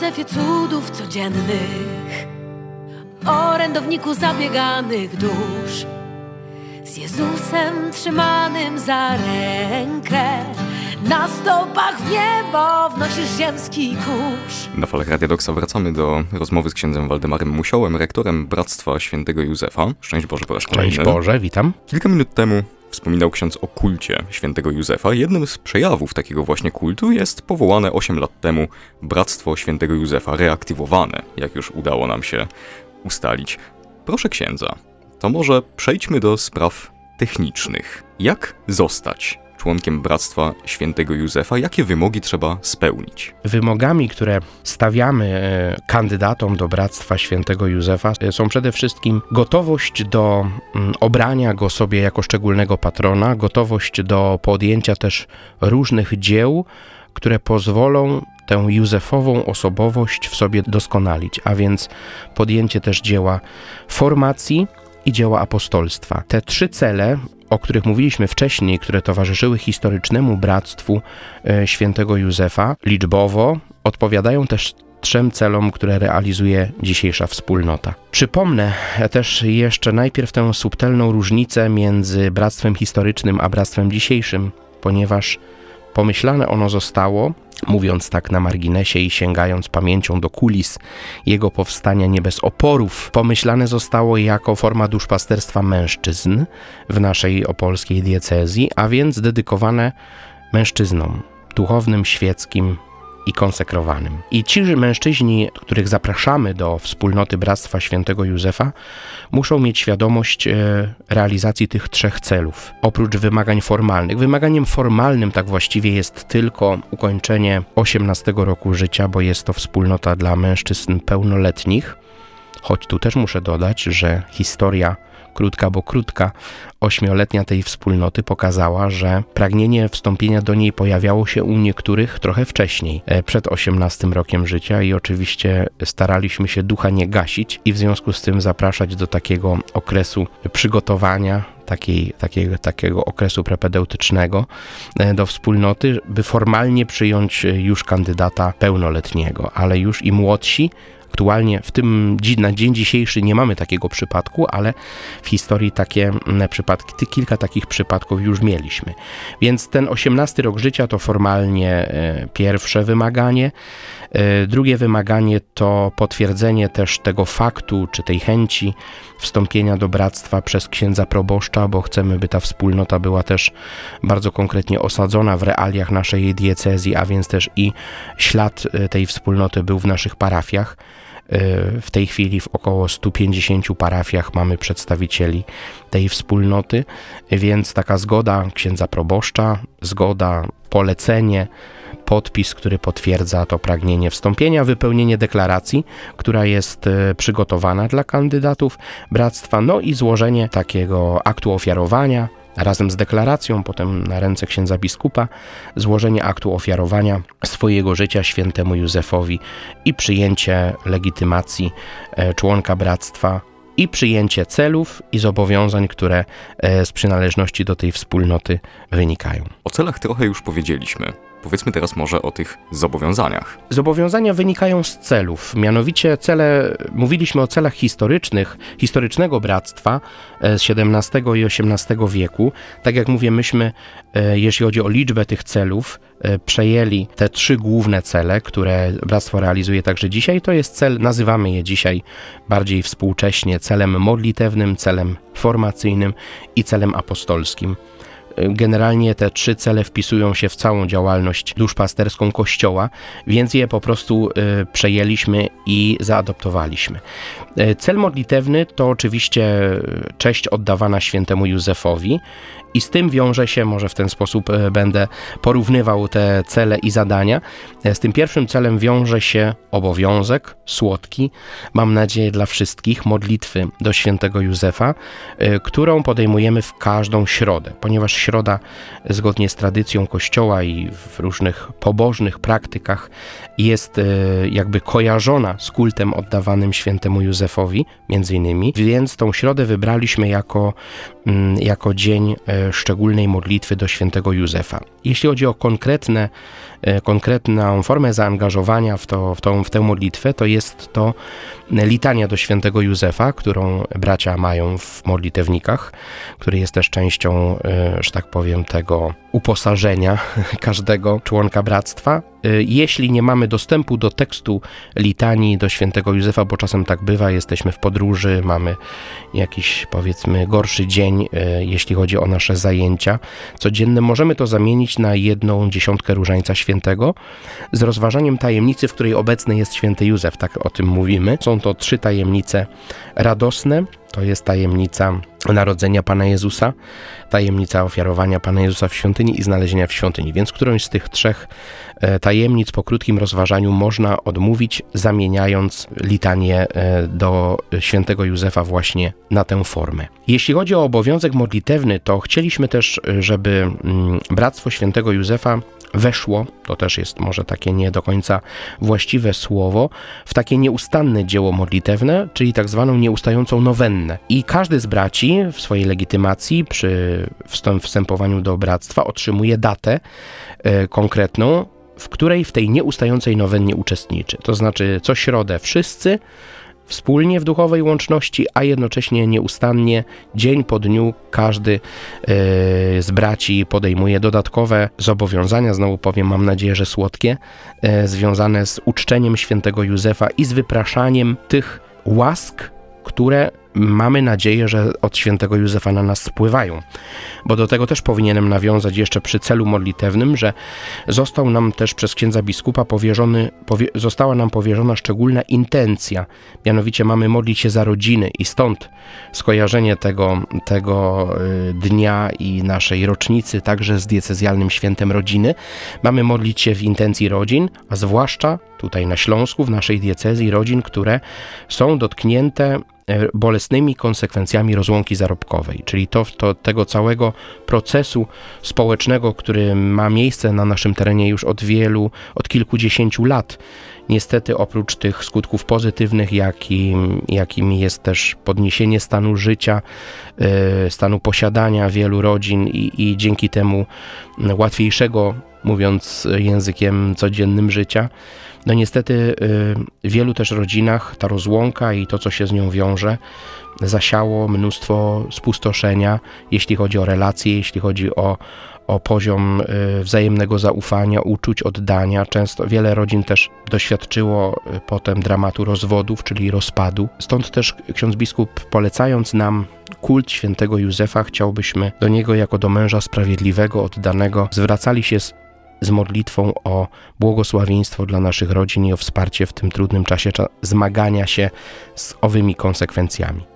Józefie cudów codziennych, orędowniku zabieganych dusz, z Jezusem trzymanym za rękę, na stopach w niebo wnosisz ziemski kurz. Na falach Radia Doksa wracamy do rozmowy z księdzem Waldemarem Musiołem, rektorem Bractwa Świętego Józefa. Szczęść Boże po raz kolejny. Szczęść Boże, witam. Kilka minut temu wspominał ksiądz o kulcie Świętego Józefa. Jednym z przejawów takiego właśnie kultu jest powołane 8 lat temu Bractwo Świętego Józefa, reaktywowane, jak już udało nam się ustalić. Proszę księdza, to może przejdźmy do spraw technicznych. Jak zostać członkiem Bractwa Świętego Józefa? Jakie wymogi trzeba spełnić? Wymogami, które stawiamy kandydatom do Bractwa Świętego Józefa, są przede wszystkim gotowość do obrania go sobie jako szczególnego patrona, gotowość do podjęcia też różnych dzieł, które pozwolą tę józefową osobowość w sobie doskonalić, a więc podjęcie też dzieła formacji i dzieła apostolstwa. Te 3 cele, o których mówiliśmy wcześniej, które towarzyszyły historycznemu Bractwu Świętego Józefa, liczbowo odpowiadają też 3 celom, które realizuje dzisiejsza wspólnota. Przypomnę też jeszcze najpierw tę subtelną różnicę między Bractwem historycznym a Bractwem dzisiejszym, ponieważ pomyślane ono zostało, mówiąc tak na marginesie i sięgając pamięcią do kulis jego powstania nie bez oporów, pomyślane zostało jako forma duszpasterstwa mężczyzn w naszej opolskiej diecezji, a więc dedykowane mężczyznom duchownym, świeckim i konsekrowanym. I ci mężczyźni, których zapraszamy do wspólnoty Bractwa Świętego Józefa, muszą mieć świadomość realizacji tych 3 celów. Oprócz wymagań formalnych. Wymaganiem formalnym tak właściwie jest tylko ukończenie 18 roku życia, bo jest to wspólnota dla mężczyzn pełnoletnich. Choć tu też muszę dodać, że historia krótka, bo krótka, 8-letnia tej wspólnoty pokazała, że pragnienie wstąpienia do niej pojawiało się u niektórych trochę wcześniej, przed 18 rokiem życia i oczywiście staraliśmy się ducha nie gasić i w związku z tym zapraszać do takiego okresu przygotowania, takiego okresu prepedeutycznego do wspólnoty, by formalnie przyjąć już kandydata pełnoletniego, ale już i młodsi. Aktualnie na dzień dzisiejszy nie mamy takiego przypadku, ale w historii takie przypadki, kilka takich przypadków już mieliśmy. Więc ten 18 rok życia to formalnie pierwsze wymaganie. Drugie wymaganie to potwierdzenie też tego faktu, czy tej chęci wstąpienia do bractwa przez księdza proboszcza, bo chcemy, by ta wspólnota była też bardzo konkretnie osadzona w realiach naszej diecezji, a więc też i ślad tej wspólnoty był w naszych parafiach. W tej chwili w około 150 parafiach mamy przedstawicieli tej wspólnoty, więc taka zgoda księdza proboszcza, zgoda, polecenie, podpis, który potwierdza to pragnienie wstąpienia, wypełnienie deklaracji, która jest przygotowana dla kandydatów bractwa, no i złożenie takiego aktu ofiarowania razem z deklaracją, potem na ręce księdza biskupa, złożenie aktu ofiarowania swojego życia świętemu Józefowi i przyjęcie legitymacji członka bractwa i przyjęcie celów i zobowiązań, które z przynależności do tej wspólnoty wynikają. O celach trochę już powiedzieliśmy. Powiedzmy teraz może o tych zobowiązaniach. Zobowiązania wynikają z celów. Mianowicie mówiliśmy o celach historycznego bractwa z XVII i XVIII wieku. Tak jak mówię, myśmy, jeśli chodzi o liczbę tych celów, przejęli te 3 główne cele, które bractwo realizuje także dzisiaj. To jest cel, nazywamy je dzisiaj bardziej współcześnie celem modlitewnym, celem formacyjnym i celem apostolskim. Generalnie te 3 cele wpisują się w całą działalność duszpasterską Kościoła, więc je po prostu przejęliśmy i zaadoptowaliśmy. Cel modlitewny to oczywiście cześć oddawana świętemu Józefowi i z tym wiąże się, może w ten sposób będę porównywał te cele i zadania, z tym pierwszym celem wiąże się obowiązek słodki, mam nadzieję dla wszystkich, modlitwy do świętego Józefa, którą podejmujemy w każdą środę, ponieważ środa zgodnie z tradycją Kościoła i w różnych pobożnych praktykach jest jakby kojarzona z kultem oddawanym świętemu Józefowi, między innymi, więc tą środę wybraliśmy jako dzień szczególnej modlitwy do świętego Józefa. Jeśli chodzi o konkretną formę zaangażowania w tę modlitwę, to jest to litania do świętego Józefa, którą bracia mają w modlitewnikach, który jest też częścią, że tak powiem, tego uposażenia każdego członka bractwa. Jeśli nie mamy dostępu do tekstu litanii do świętego Józefa, bo czasem tak bywa, jesteśmy w podróży, mamy jakiś, powiedzmy, gorszy dzień, jeśli chodzi o nasze zajęcia codzienne, możemy to zamienić na 1/10 Różańca Świętego z rozważaniem tajemnicy, w której obecny jest święty Józef, tak o tym mówimy. Są to 3 tajemnice radosne. To jest tajemnica narodzenia Pana Jezusa, tajemnica ofiarowania Pana Jezusa w świątyni i znalezienia w świątyni. Więc którąś z tych 3 tajemnic po krótkim rozważaniu można odmówić, zamieniając litanię do świętego Józefa właśnie na tę formę. Jeśli chodzi o obowiązek modlitewny, to chcieliśmy też, żeby Bractwo Świętego Józefa weszło, to też jest może takie nie do końca właściwe słowo, w takie nieustanne dzieło modlitewne, czyli tak zwaną nieustającą nowennę. I każdy z braci w swojej legitymacji przy wstępowaniu do bractwa otrzymuje datę konkretną, w której w tej nieustającej nowennie uczestniczy. To znaczy co środę wszyscy wspólnie w duchowej łączności, a jednocześnie nieustannie, dzień po dniu, każdy z braci podejmuje dodatkowe zobowiązania, znowu powiem, mam nadzieję, że słodkie, związane z uczczeniem świętego Józefa i z wypraszaniem tych łask, które mamy nadzieję, że od świętego Józefa na nas spływają. Bo do tego też powinienem nawiązać jeszcze przy celu modlitewnym, że został nam też przez księdza biskupa została nam powierzona szczególna intencja. Mianowicie mamy modlić się za rodziny i stąd skojarzenie tego dnia i naszej rocznicy także z diecezjalnym świętem rodziny. Mamy modlić się w intencji rodzin, a zwłaszcza tutaj na Śląsku, w naszej diecezji, rodzin, które są dotknięte bolesnymi konsekwencjami rozłąki zarobkowej, czyli tego całego procesu społecznego, który ma miejsce na naszym terenie już od kilkudziesięciu lat. Niestety oprócz tych skutków pozytywnych, jakimi jest też podniesienie stanu życia, stanu posiadania wielu rodzin i dzięki temu łatwiejszego, mówiąc językiem codziennym, życia, no niestety w wielu też rodzinach ta rozłąka i to, co się z nią wiąże, zasiało mnóstwo spustoszenia, jeśli chodzi o relacje, jeśli chodzi o poziom wzajemnego zaufania, uczuć, oddania. Często wiele rodzin też doświadczyło potem dramatu rozwodów, czyli rozpadu. Stąd też ksiądz biskup, polecając nam kult świętego Józefa, chciałbyśmy do niego jako do męża sprawiedliwego, oddanego, zwracali się z modlitwą o błogosławieństwo dla naszych rodzin i o wsparcie w tym trudnym czasie zmagania się z owymi konsekwencjami.